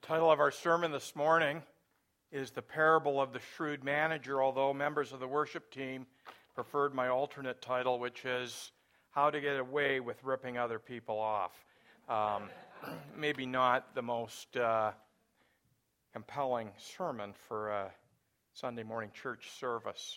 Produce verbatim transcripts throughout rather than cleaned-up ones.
title of our sermon this morning is The Parable of the Shrewd Manager, although members of the worship team preferred my alternate title, which is How to Get Away with Ripping Other People Off. Um, maybe not the most uh, compelling sermon for a Sunday morning church service.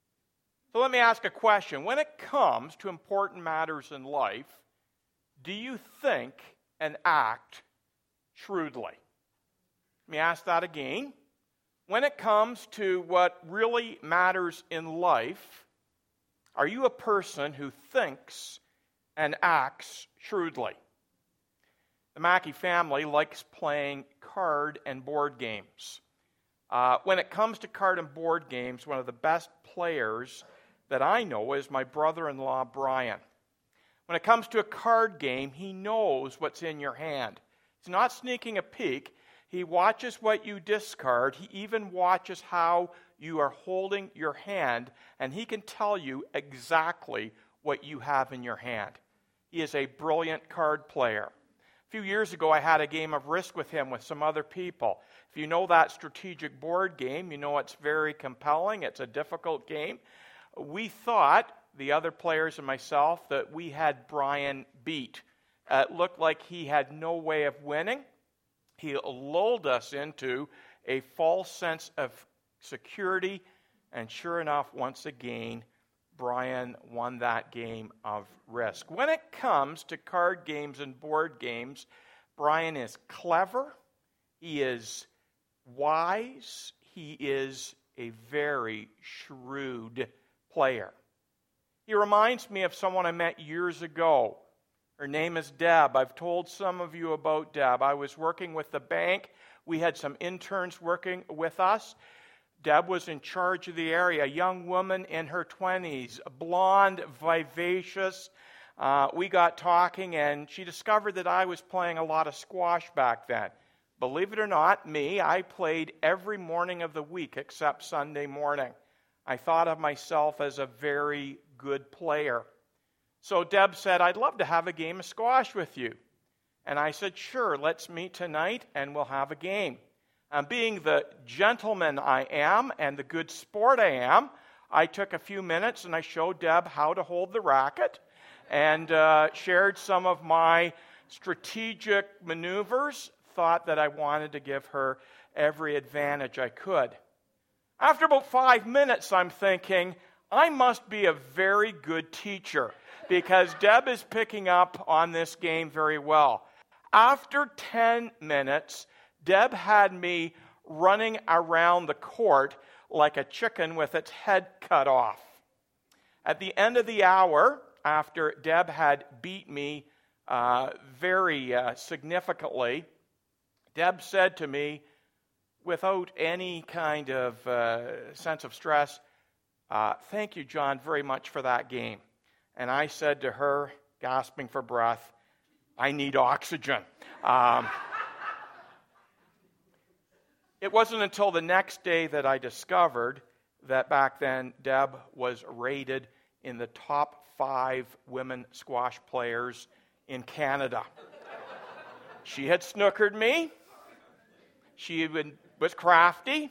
So let me ask a question. When it comes to important matters in life, do you think and act shrewdly? Let me ask that again. When it comes to what really matters in life, are you a person who thinks and acts shrewdly? The Mackey family likes playing card and board games. Uh, when it comes to card and board games, one of the best players that I know is my brother-in-law, Brian. When it comes to a card game, he knows what's in your hand. He's not sneaking a peek. He watches what you discard. He even watches how you are holding your hand, and he can tell you exactly what you have in your hand. He is a brilliant card player. A few years ago, I had a game of Risk with him with some other people. If you know that strategic board game, you know it's very compelling. It's a difficult game. We thought, the other players and myself, that we had Brian beat. Uh, it looked like he had no way of winning. He lulled us into a false sense of security, and sure enough, once again, Brian won that game of Risk. When it comes to card games and board games, Brian is clever, he is wise, he is a very shrewd player. He reminds me of someone I met years ago. Her name is Deb. I've told some of you about Deb. I was working with the bank. We had some interns working with us. Deb was in charge of the area, a young woman in her twenties, blonde, vivacious. Uh, we got talking, and she discovered that I was playing a lot of squash back then. Believe it or not, me, I played every morning of the week except Sunday morning. I thought of myself as a very good player. So Deb said, I'd love to have a game of squash with you. And I said, sure, let's meet tonight and we'll have a game. And being the gentleman I am and the good sport I am, I took a few minutes and I showed Deb how to hold the racket and uh, shared some of my strategic maneuvers, thought that I wanted to give her every advantage I could. After about five minutes, I'm thinking, I must be a very good teacher because Deb is picking up on this game very well. After ten minutes, Deb had me running around the court like a chicken with its head cut off. At the end of the hour, after Deb had beat me uh, very uh, significantly, Deb said to me, without any kind of uh, sense of stress, uh, thank you, John, very much for that game. And I said to her, gasping for breath, I need oxygen. Um, it wasn't until the next day that I discovered that back then Deb was rated in the top five women squash players in Canada. She had snookered me. She had been, was crafty.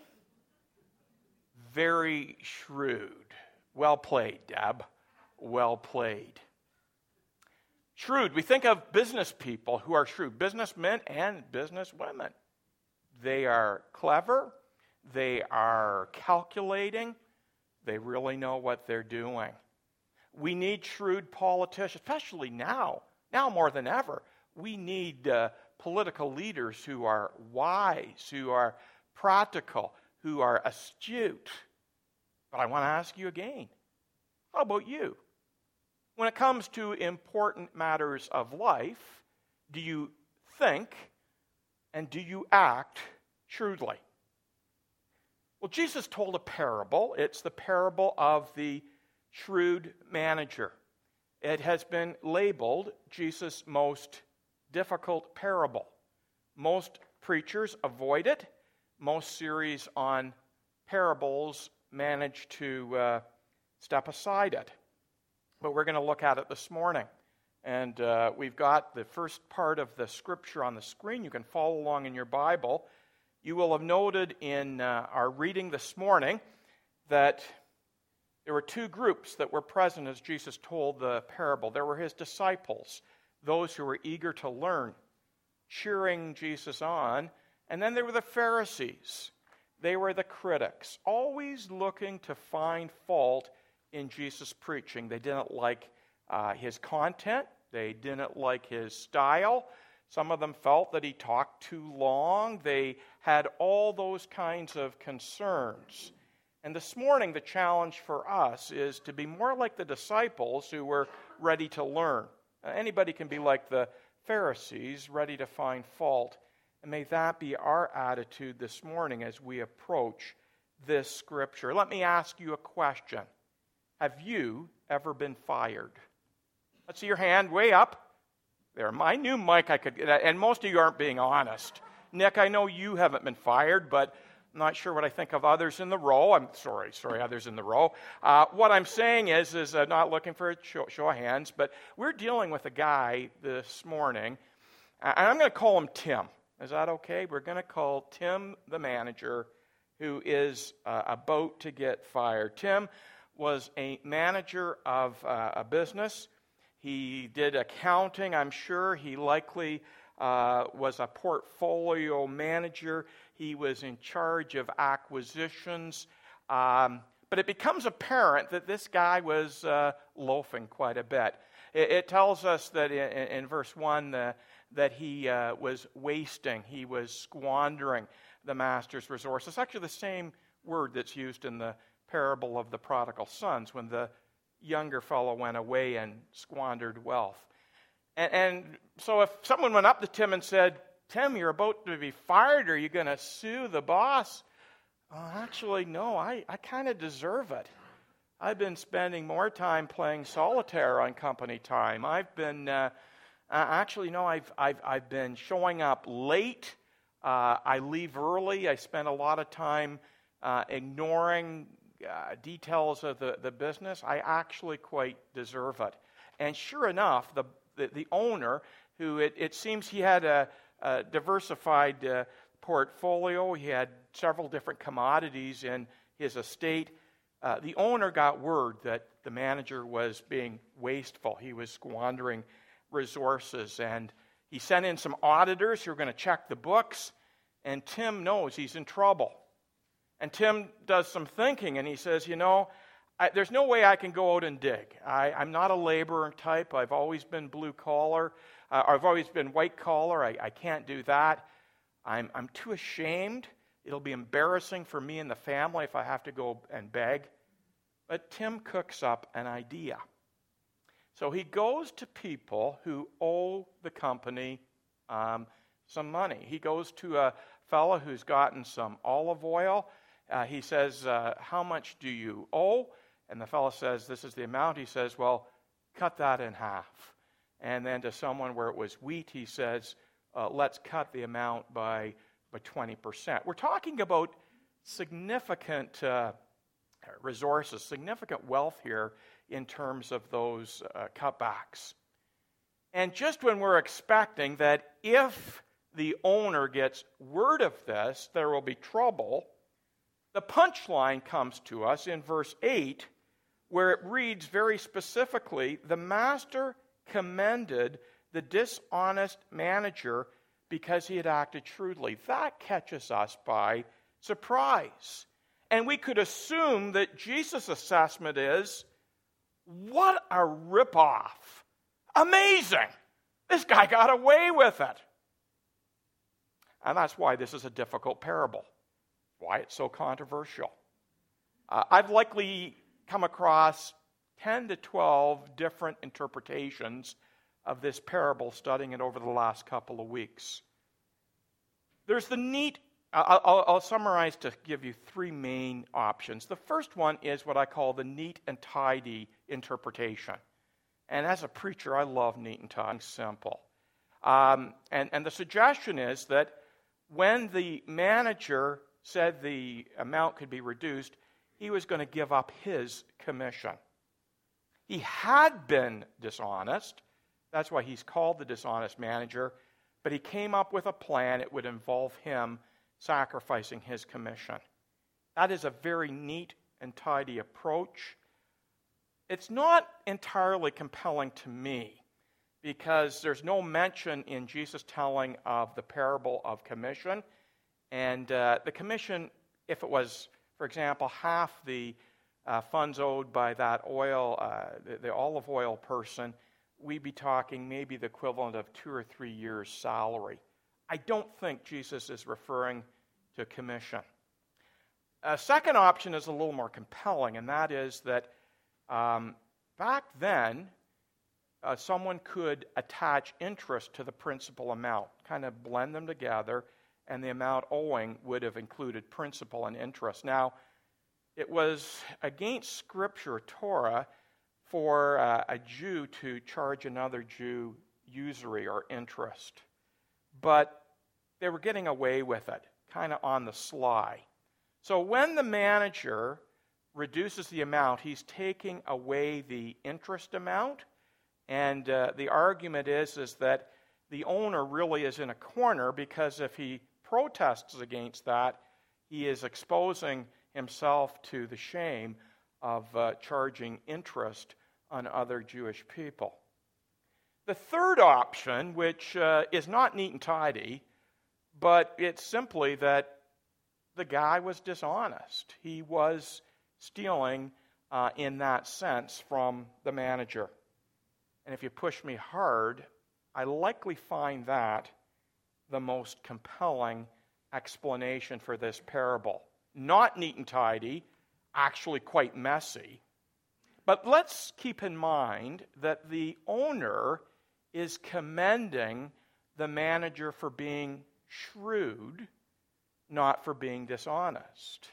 Very shrewd. Well played, Deb. Well played. Shrewd. We think of business people who are shrewd. Businessmen and businesswomen. They are clever. They are calculating. They really know what they're doing. We need shrewd politicians, especially now. Now more than ever. We need uh, political leaders who are wise, who are practical, who are astute. But I want to ask you again, how about you? When it comes to important matters of life, do you think and do you act shrewdly? Well, Jesus told a parable. It's the parable of the shrewd manager. It has been labeled Jesus' most difficult parable. Most preachers avoid it. Most series on parables manage to uh, step aside it. But we're going to look at it this morning And uh, we've got the first part of the scripture on the screen. You can follow along in your Bible. You will have noted in uh, our reading this morning that there were two groups that were present as Jesus told the parable. There were his disciples, those who were eager to learn, cheering Jesus on. And then there were the Pharisees. They were the critics, always looking to find fault in Jesus' preaching. They didn't like uh, his content. They didn't like his style. Some of them felt that he talked too long. They had all those kinds of concerns. And this morning, the challenge for us is to be more like the disciples who were ready to learn. Uh, anybody can be like the Pharisees, ready to find fault. And may that be our attitude this morning as we approach this scripture. Let me ask you a question. Have you ever been fired? Let's see your hand way up. There, my new mic, I could, and most of you aren't being honest. Nick, I know you haven't been fired, but I'm not sure what I think of others in the row. I'm sorry, sorry, others in the row. Uh, what I'm saying is, is uh, not looking for a show, show of hands, but we're dealing with a guy this morning, and I'm going to call him Tim. Is that okay? We're going to call Tim the manager who is uh, about to get fired. Tim was a manager of uh, a business. He did accounting, I'm sure. He likely uh, was a portfolio manager. He was in charge of acquisitions. Um, but it becomes apparent that this guy was uh, loafing quite a bit. It, it tells us that in, in verse one uh, that he uh, was wasting, he was squandering the master's resources. It's actually the same word that's used in the parable of the prodigal sons when the younger fellow went away and squandered wealth. And, and so if someone went up to Tim and said, Tim, you're about to be fired. Are you going to sue the boss? Oh, actually, no, I, I kind of deserve it. I've been spending more time playing solitaire on company time. I've been, uh, uh, actually, no, I've, I've, I've been showing up late. Uh, I leave early. I spend a lot of time uh, ignoring uh, details of the, the business. I actually quite deserve it. And sure enough, the, the, the owner, who it, it seems he had a Uh, diversified uh, portfolio. He had several different commodities in his estate. Uh, the owner got word that the manager was being wasteful. He was squandering resources, and he sent in some auditors who were going to check the books, and Tim knows he's in trouble. And Tim does some thinking, and he says, you know, I, there's no way I can go out and dig. I, I'm not a laborer type. I've always been blue collar. Uh, I've always been white collar. I, I can't do that. I'm, I'm too ashamed. It'll be embarrassing for me and the family if I have to go and beg. But Tim cooks up an idea. So he goes to people who owe the company um, some money. He goes to a fellow who's gotten some olive oil. Uh, he says, uh, how much do you owe? And the fellow says, this is the amount. He says, well, cut that in half. And then to someone where it was wheat, he says, uh, let's cut the amount by, by twenty percent. We're talking about significant uh, resources, significant wealth here in terms of those uh, cutbacks. And just when we're expecting that if the owner gets word of this, there will be trouble, the punchline comes to us in verse eight, where it reads very specifically, the master commended the dishonest manager because he had acted shrewdly. That catches us by surprise. And we could assume that Jesus' assessment is, what a ripoff. Amazing. This guy got away with it. And that's why this is a difficult parable. Why it's so controversial. Uh, I've likely come across ten to twelve different interpretations of this parable, studying it over the last couple of weeks. There's the neat, I'll, I'll, I'll summarize to give you three main options. The first one is what I call the neat and tidy interpretation. And as a preacher, I love neat and tidy, simple. Um, and, and the suggestion is that when the manager said the amount could be reduced, he was going to give up his commission. He had been dishonest. That's why he's called the dishonest manager. But he came up with a plan. It would involve him sacrificing his commission. That is a very neat and tidy approach. It's not entirely compelling to me because there's no mention in Jesus' telling of the parable of commission. And uh, the commission, if it was, for example, half the uh, funds owed by that oil, uh, the, the olive oil person, we'd be talking maybe the equivalent of two or three years' salary. I don't think Jesus is referring to commission. A second option is a little more compelling, and that is that um, back then, uh, someone could attach interest to the principal amount, kind of blend them together, and the amount owing would have included principal and interest. Now, it was against Scripture, Torah, for uh, a Jew to charge another Jew usury or interest. But they were getting away with it, kind of on the sly. So when the manager reduces the amount, he's taking away the interest amount. And uh, the argument is, is that the owner really is in a corner because if he protests against that, he is exposing himself to the shame of uh, charging interest on other Jewish people. The third option, which uh, is not neat and tidy, but it's simply that the guy was dishonest. He was stealing uh, in that sense from the manager. And if you push me hard, I likely find that the most compelling explanation for this parable. Not neat and tidy, actually quite messy. But let's keep in mind that the owner is commending the manager for being shrewd, not for being dishonest.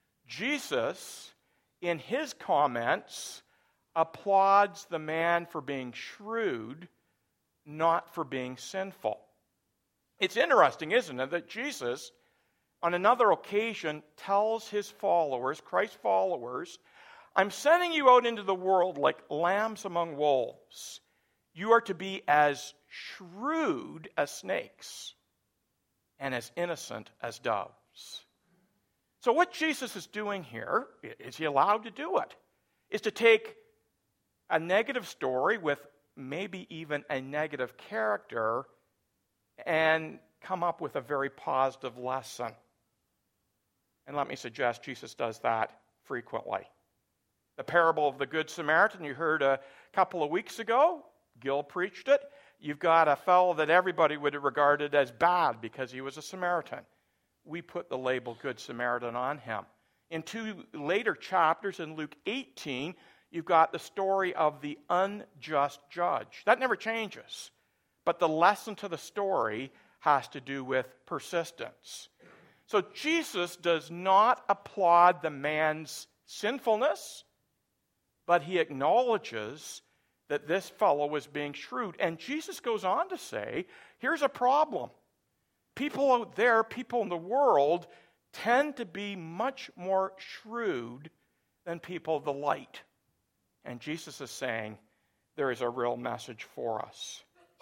Jesus, in his comments, applauds the man for being shrewd, not for being sinful. It's interesting, isn't it, that Jesus, on another occasion, tells his followers, Christ's followers, I'm sending you out into the world like lambs among wolves. You are to be as shrewd as snakes and as innocent as doves. So what Jesus is doing here, is he allowed to do it, is to take a negative story with maybe even a negative character and come up with a very positive lesson. And let me suggest Jesus does that frequently. The parable of the Good Samaritan you heard a couple of weeks ago. Gil preached it. You've got a fellow that everybody would have regarded as bad because he was a Samaritan. We put the label Good Samaritan on him. In two later chapters in Luke eighteen, you've got the story of the unjust judge. That never changes. But the lesson to the story has to do with persistence. So Jesus does not applaud the man's sinfulness, but he acknowledges that this fellow was being shrewd. And Jesus goes on to say, here's a problem. People out there, people in the world, tend to be much more shrewd than people of the light. And Jesus is saying there is a real message for us.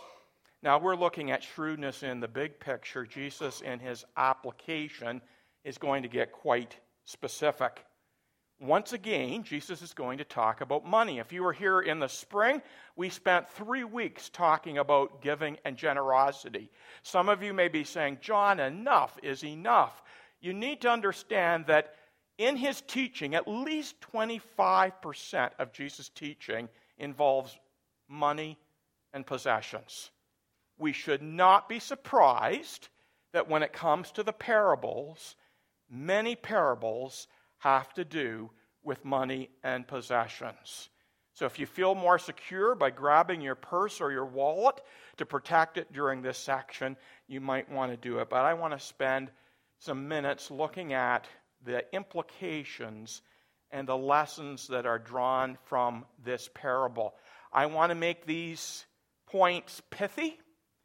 Now, we're looking at shrewdness in the big picture. Jesus, in his application, is going to get quite specific. Once again, Jesus is going to talk about money. If you were here in the spring, we spent three weeks talking about giving and generosity. Some of you may be saying, John, enough is enough. You need to understand that in his teaching, at least twenty-five percent of Jesus' teaching involves money and possessions. We should not be surprised that when it comes to the parables, many parables have to do with money and possessions. So if you feel more secure by grabbing your purse or your wallet to protect it during this section, you might want to do it. But I want to spend some minutes looking at the implications and the lessons that are drawn from this parable. I want to make these points pithy.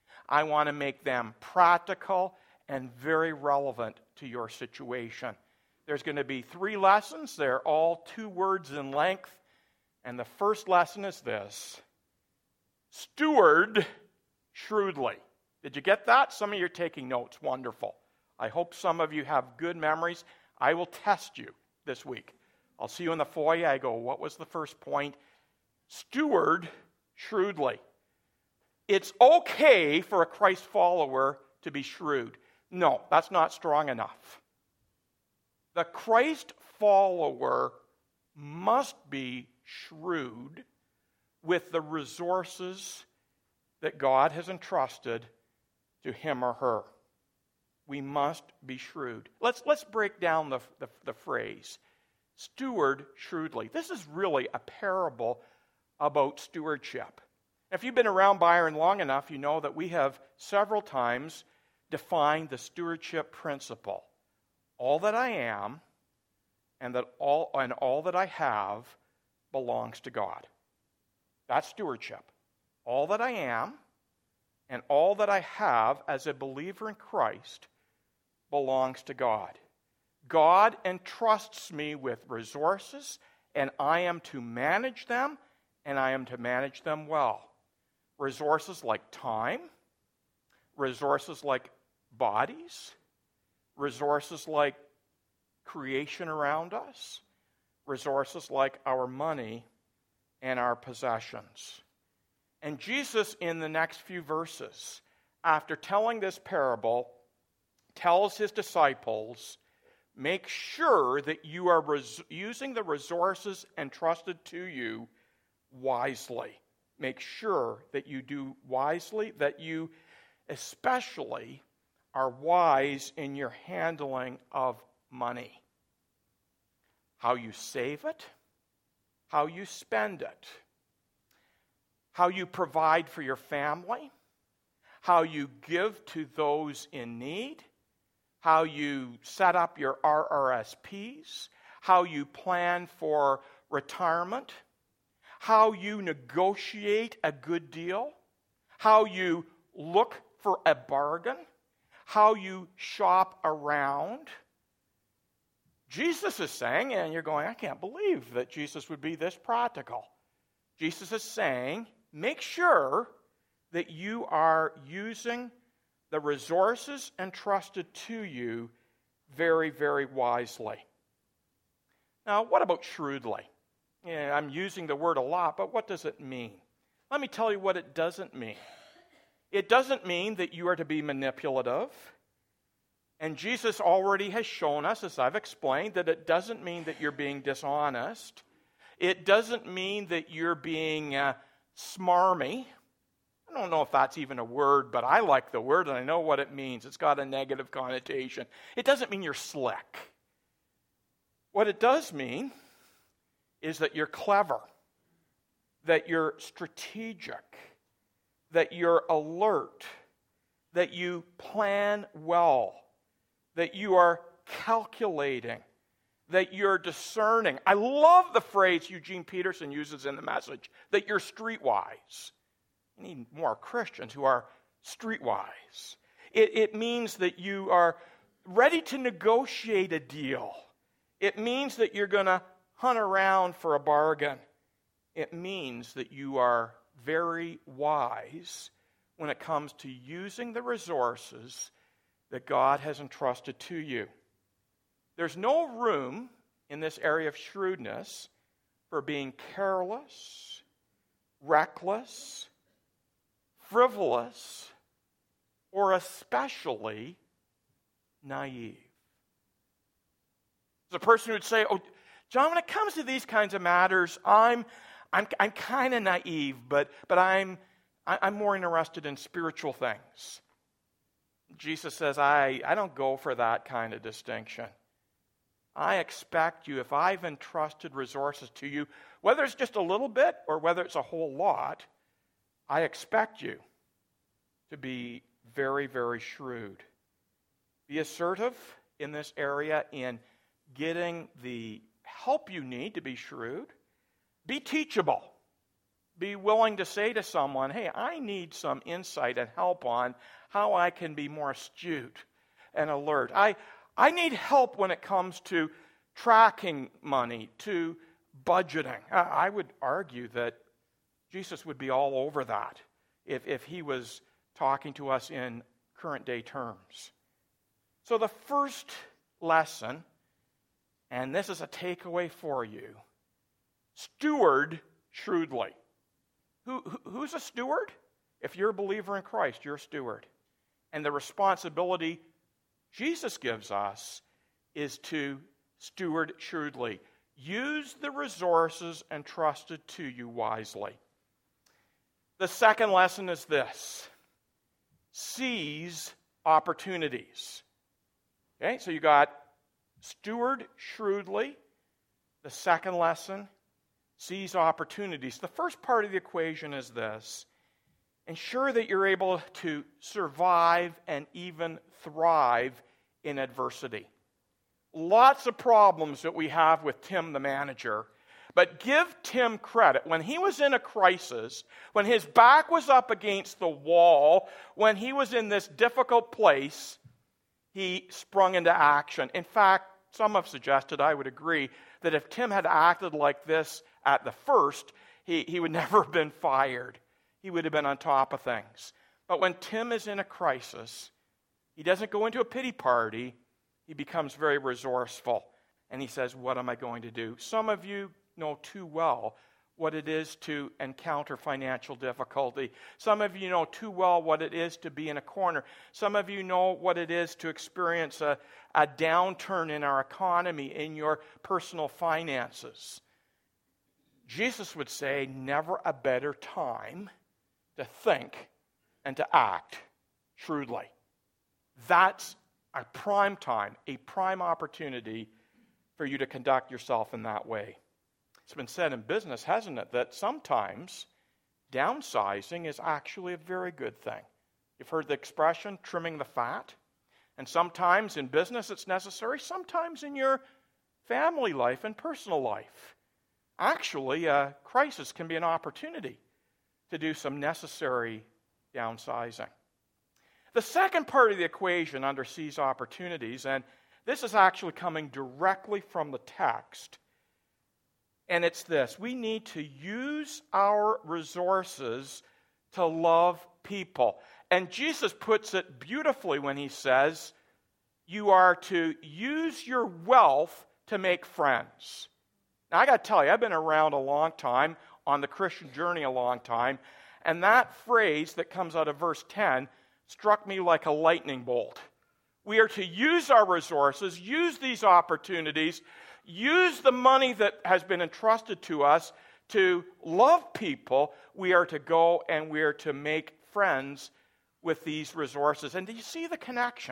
I want to make them practical and very relevant to your situation. There's going to be three lessons. They're all two words in length. And the first lesson is this: Steward shrewdly. Did you get that? Some of you are taking notes. Wonderful. I hope some of you have good memories. I will test you this week. I'll see you in the foyer. I go, what was the first point? Steward shrewdly. It's okay for a Christ follower to be shrewd. No, that's not strong enough. The Christ follower must be shrewd with the resources that God has entrusted to him or her. We must be shrewd. Let's, let's break down the, the, the phrase, steward shrewdly. This is really a parable about stewardship. If you've been around Byron long enough, you know that we have several times defined the stewardship principle. All that I am and that all and all that I have belongs to God. That's stewardship. All that I am and all that I have as a believer in Christ belongs to God. God entrusts me with resources, and I am to manage them, and I am to manage them well. Resources like time, resources like bodies, resources like creation around us, resources like our money and our possessions. And Jesus, in the next few verses, after telling this parable, tells his disciples, make sure that you are res- using the resources entrusted to you wisely. Make sure that you do wisely, that you especially are wise in your handling of money. How you save it, how you spend it, how you provide for your family, how you give to those in need, how you set up your R R S Ps, how you plan for retirement, how you negotiate a good deal, how you look for a bargain, how you shop around. Jesus is saying, and you're going, I can't believe that Jesus would be this practical. Jesus is saying, make sure that you are using the resources entrusted to you very, very wisely. Now, what about shrewdly? Yeah, I'm using the word a lot, but what does it mean? Let me tell you what it doesn't mean. It doesn't mean that you are to be manipulative. And Jesus already has shown us, as I've explained, that it doesn't mean that you're being dishonest. It doesn't mean that you're being uh, smarmy. I don't know if that's even a word, but I like the word and I know what it means. It's got a negative connotation. It doesn't mean you're slick. What it does mean is that you're clever, that you're strategic, that you're alert, that you plan well, that you are calculating, that you're discerning. I love the phrase Eugene Peterson uses in the Message, that you're streetwise. We need more Christians who are streetwise. It, it means that you are ready to negotiate a deal. It means that you're going to hunt around for a bargain. It means that you are very wise when it comes to using the resources that God has entrusted to you. There's no room in this area of shrewdness for being careless, reckless, frivolous, or especially naive. There's a person who'd say, oh, John, when it comes to these kinds of matters, I'm I'm I'm kind of naive, but but I'm I'm more interested in spiritual things. Jesus says, I, I don't go for that kind of distinction. I expect you, if I've entrusted resources to you, whether it's just a little bit or whether it's a whole lot, I expect you to be very, very shrewd. Be assertive in this area in getting the help you need to be shrewd. Be teachable. Be willing to say to someone, hey, I need some insight and help on how I can be more astute and alert. I, I need help when it comes to tracking money, to budgeting. I, I would argue that Jesus would be all over that. if, if he was talking to us in current day terms. So the first lesson, and this is a takeaway for you, steward shrewdly. Who, who, who's a steward? If you're a believer in Christ, you're a steward. And the responsibility Jesus gives us is to steward shrewdly. Use the resources entrusted to you wisely. The second lesson is this: seize opportunities. Okay, so you got steward shrewdly. The second lesson, seize opportunities. The first part of the equation is this: ensure that you're able to survive and even thrive in adversity. Lots of problems that we have with Tim the manager, but give Tim credit. When he was in a crisis, when his back was up against the wall, when he was in this difficult place, he sprung into action. In fact, some have suggested, I would agree, that if Tim had acted like this at the first, he, he would never have been fired. He would have been on top of things. But when Tim is in a crisis, he doesn't go into a pity party. He becomes very resourceful. And he says, what am I going to do? Some of you know too well what it is to encounter financial difficulty. Some of you know too well what it is to be in a corner. Some of you know what it is to experience a, a downturn in our economy, in your personal finances. Jesus would say, never a better time to think and to act shrewdly. That's a prime time, a prime opportunity for you to conduct yourself in that way. It's been said in business, hasn't it, that sometimes downsizing is actually a very good thing. You've heard the expression, trimming the fat. And sometimes in business it's necessary, sometimes in your family life and personal life. Actually, a crisis can be an opportunity to do some necessary downsizing. The second part of the equation under seize opportunities, and this is actually coming directly from the text, and it's this: we need to use our resources to love people. And Jesus puts it beautifully when he says, you are to use your wealth to make friends. Now, I got to tell you, I've been around a long time, on the Christian journey a long time, and that phrase that comes out of verse ten struck me like a lightning bolt. We are to use our resources, use these opportunities, use the money that has been entrusted to us to love people. We are to go and we are to make friends with these resources. And do you see the connection?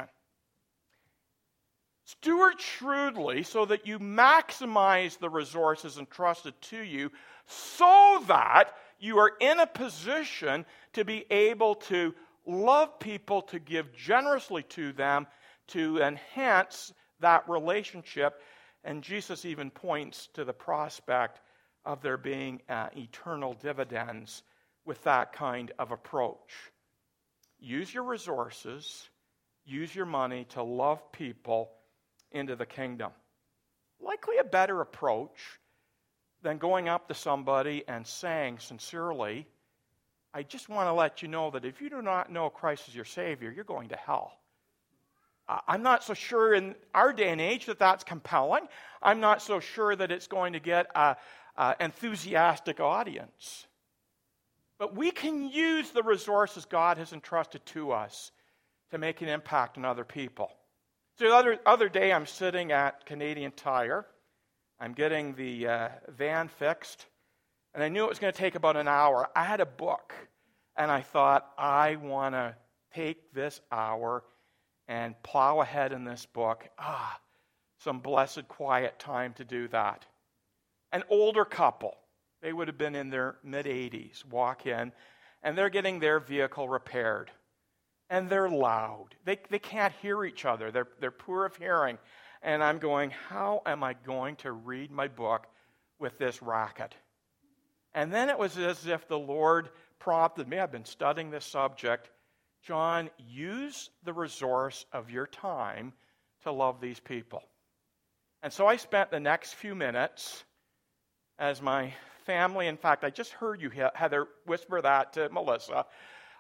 Steward shrewdly so that you maximize the resources entrusted to you, so that you are in a position to be able to love people, to give generously to them, to enhance that relationship. And Jesus even points to the prospect of there being uh, eternal dividends with that kind of approach. Use your resources, use your money to love people into the kingdom. Likely a better approach than going up to somebody and saying sincerely, I just want to let you know that if you do not know Christ as your Savior, you're going to hell. Uh, I'm not so sure in our day and age that that's compelling. I'm not so sure that it's going to get an enthusiastic audience. But we can use the resources God has entrusted to us to make an impact on other people. So the other, other day I'm sitting at Canadian Tire. I'm getting the uh, van fixed. And I knew it was going to take about an hour. I had a book. And I thought, I want to take this hour and plow ahead in this book. Ah, some blessed quiet time to do that. An older couple, they would have been in their mid-eighties, walk in, and they're getting their vehicle repaired. And they're loud. They, they can't hear each other. They're, they're poor of hearing. And I'm going, how am I going to read my book with this racket? And then it was as if the Lord prompted me. I've been studying this subject. John, use the resource of your time to love these people. And so I spent the next few minutes as my family, in fact, I just heard you, Heather, whisper that to Melissa.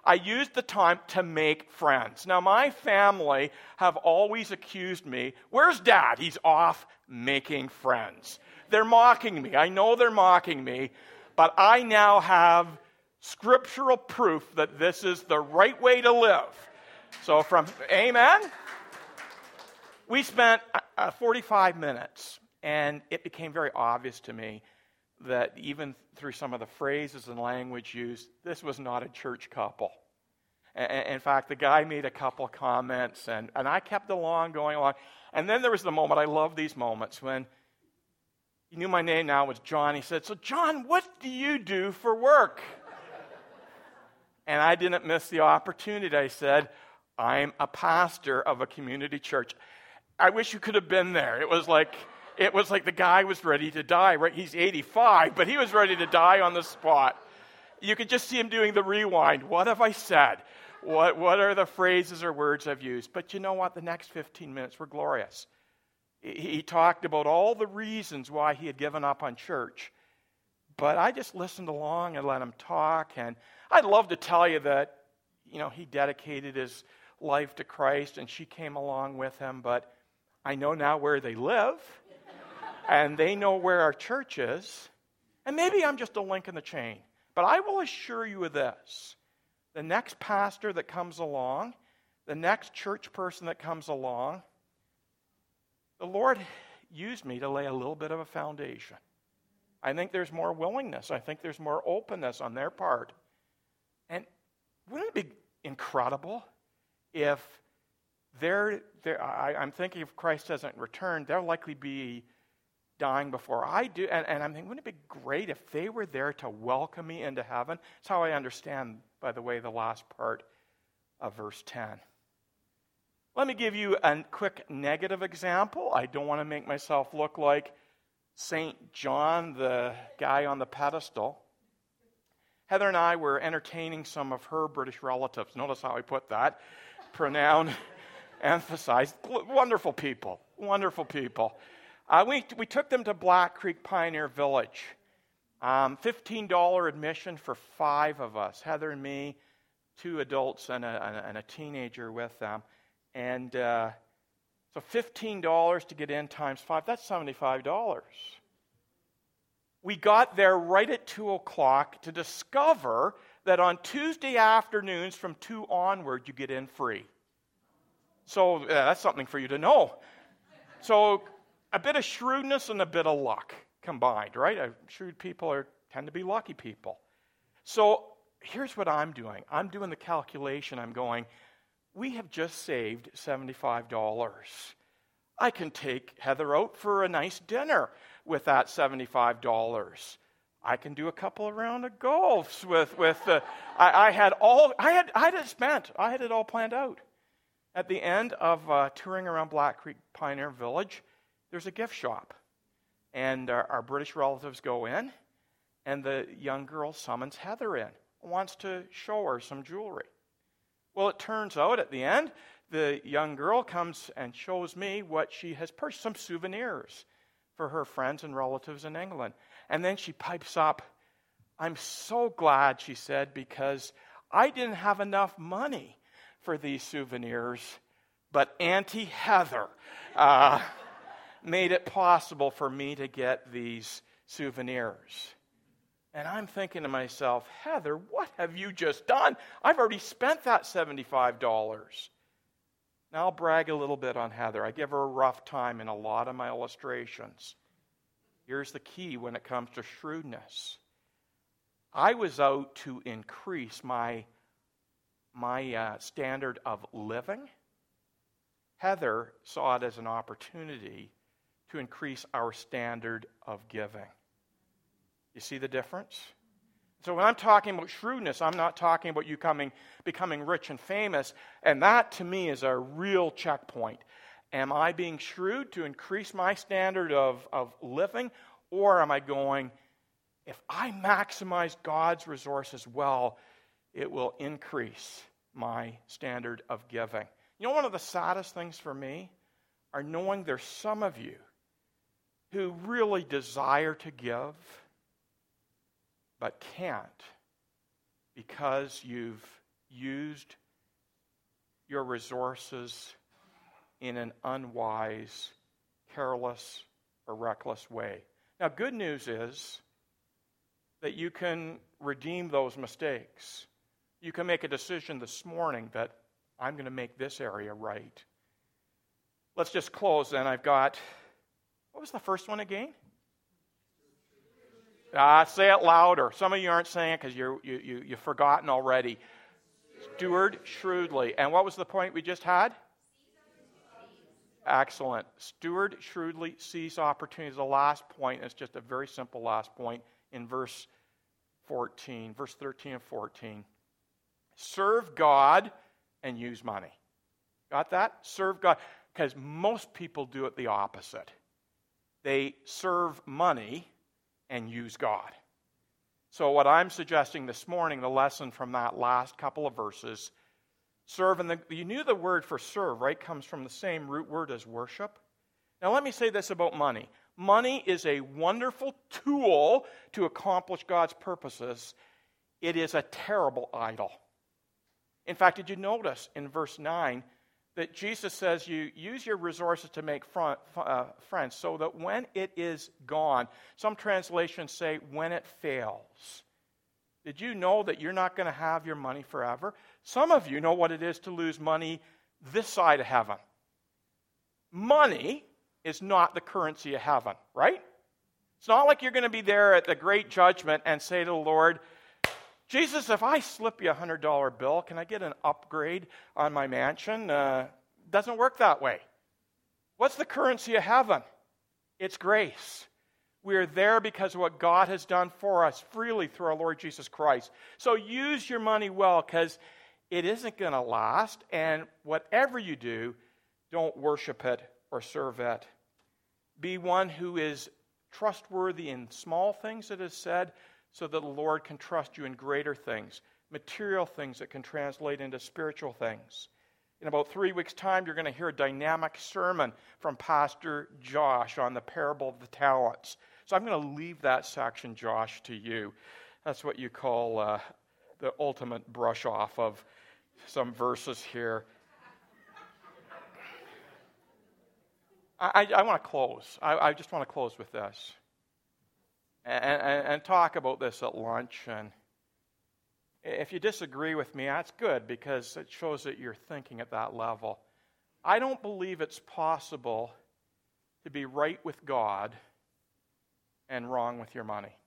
I used the time to make friends. Now, my family have always accused me, where's Dad? He's off making friends. They're mocking me. I know they're mocking me, but I now have scriptural proof that this is the right way to live. So from, amen? We spent uh, forty-five minutes, and it became very obvious to me that even through some of the phrases and language used, this was not a church couple. And in fact, the guy made a couple comments, and, and I kept along, going along. And then there was the moment, I love these moments, when he knew my name now was John. He said, so John, what do you do for work? And I didn't miss the opportunity. I said, I'm a pastor of a community church. I wish you could have been there. It was like it was like the guy was ready to die, right? He's eighty-five, but he was ready to die on the spot. You could just see him doing the rewind. What have I said? What what are the phrases or words I've used? But you know what? The next fifteen minutes were glorious. He, he talked about all the reasons why he had given up on church. But I just listened along and let him talk. And I'd love to tell you that, you know, he dedicated his life to Christ and she came along with him. But I know now where they live. And they know where our church is. And maybe I'm just a link in the chain. But I will assure you of this. The next pastor that comes along, the next church person that comes along, the Lord used me to lay a little bit of a foundation. I think there's more willingness. I think there's more openness on their part. And wouldn't it be incredible if they're, they're I, I'm thinking if Christ hasn't returned, they'll likely be dying before I do. And, and I'm thinking, wouldn't it be great if they were there to welcome me into heaven? That's how I understand, by the way, the last part of verse ten. Let me give you a quick negative example. I don't want to make myself look like Saint John, the guy on the pedestal. Heather and I were entertaining some of her British relatives. Notice how I put that. Pronoun, emphasized. Wonderful people. Wonderful people. Uh, we, we took them to Black Creek Pioneer Village. Um, fifteen dollars admission for five of us. Heather and me, two adults and a, and a teenager with them. And uh, so fifteen dollars to get in times five, that's seventy-five dollars. We got there right at two o'clock to discover that on Tuesday afternoons from two onward, you get in free. So uh, that's something for you to know. So a bit of shrewdness and a bit of luck combined, right? Uh, shrewd people are tend to be lucky people. So here's what I'm doing. I'm doing the calculation. I'm going, we have just saved seventy-five dollars. I can take Heather out for a nice dinner with that seventy-five dollars. I can do a couple of round of golfs with with the. I, I had all. I had. I had it spent. I had it all planned out. At the end of uh, touring around Black Creek Pioneer Village, there's a gift shop, and our, our British relatives go in, and the young girl summons Heather in, wants to show her some jewelry. Well, it turns out at the end, the young girl comes and shows me what she has purchased, some souvenirs for her friends and relatives in England. And then she pipes up, I'm so glad, she said, because I didn't have enough money for these souvenirs, but Auntie Heather uh, made it possible for me to get these souvenirs. And I'm thinking to myself, Heather, what have you just done? I've already spent that seventy-five dollars. Now I'll brag a little bit on Heather. I give her a rough time in a lot of my illustrations. Here's the key when it comes to shrewdness. I was out to increase my, my uh, standard of living. Heather saw it as an opportunity to increase our standard of giving. You see the difference? So when I'm talking about shrewdness, I'm not talking about you coming, becoming rich and famous. And that, to me, is a real checkpoint. Am I being shrewd to increase my standard of, of living? Or am I going, if I maximize God's resources well, it will increase my standard of giving? You know, one of the saddest things for me are knowing there's some of you who really desire to give, but can't because you've used your resources in an unwise, careless, or reckless way. Now, good news is that you can redeem those mistakes. You can make a decision this morning that I'm going to make this area right. Let's just close then. I've got, what was the first one again? Ah, say it louder. Some of you aren't saying it because you, you, you've forgotten already. Steward shrewdly. And what was the point we just had? Excellent. Steward shrewdly, seize opportunities. The last point is just a very simple last point in verse fourteen, verse thirteen and fourteen. Serve God and use money. Got that? Serve God. Because most people do it the opposite. They serve money and use God. So what I'm suggesting this morning, the lesson from that last couple of verses, serve, and the, you knew the word for serve, right, comes from the same root word as worship. Now let me say this about money. Money is a wonderful tool to accomplish God's purposes. It is a terrible idol. In fact, did you notice in verse nine that Jesus says you use your resources to make front, uh, friends so that when it is gone, some translations say when it fails. Did you know that you're not going to have your money forever? Some of you know what it is to lose money this side of heaven. Money is not the currency of heaven, right? It's not like you're going to be there at the great judgment and say to the Lord, Jesus, if I slip you a one hundred dollar bill, can I get an upgrade on my mansion? Uh, doesn't work that way. What's the currency of heaven? It's grace. We're there because of what God has done for us freely through our Lord Jesus Christ. So use your money well because it isn't going to last. And whatever you do, don't worship it or serve it. Be one who is trustworthy in small things, it is said, so that the Lord can trust you in greater things, material things that can translate into spiritual things. In about three weeks' time, you're going to hear a dynamic sermon from Pastor Josh on the parable of the talents. So I'm going to leave that section, Josh, to you. That's what you call uh, the ultimate brush off of some verses here. I, I, I want to close. I, I just want to close with this. And, and, and talk about this at lunch. And if you disagree with me, that's good because it shows that you're thinking at that level. I don't believe it's possible to be right with God and wrong with your money.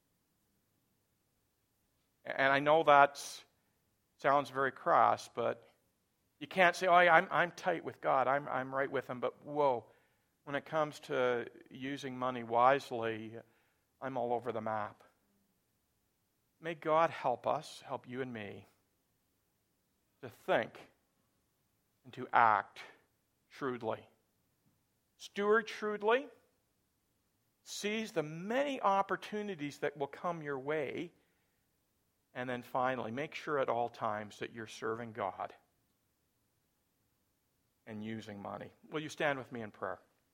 And I know that sounds very crass, but you can't say, oh, I'm, I'm tight with God. I'm, I'm right with Him. But whoa, when it comes to using money wisely, I'm all over the map. May God help us, help you and me, to think and to act shrewdly. Steward shrewdly. Seize the many opportunities that will come your way. And then finally, make sure at all times that you're serving God and using money. Will you stand with me in prayer?